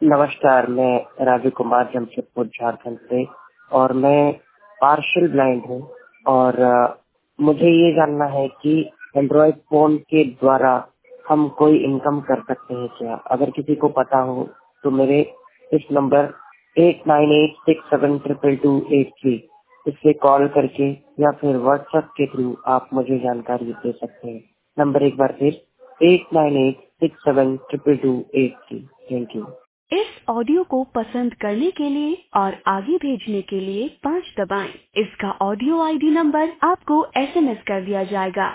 नमस्कार, मैं राजू कुमार जमशेदपुर झारखंड से और मैं पार्शियल ब्लाइंड हूँ और मुझे ये जानना है कि एंड्रॉइड फोन के द्वारा हम कोई इनकम कर सकते हैं क्या? अगर किसी को पता हो तो मेरे इस नंबर 8986722283 इससे कॉल करके या फिर व्हाट्सएप के थ्रू आप मुझे जानकारी दे सकते हैं। नंबर एक बार फिर 8986722283। Thank you. इस ऑडियो को पसंद करने के लिए और आगे भेजने के लिए 5 दबाएं। इसका ऑडियो आईडी नंबर आपको एसएमएस कर दिया जाएगा।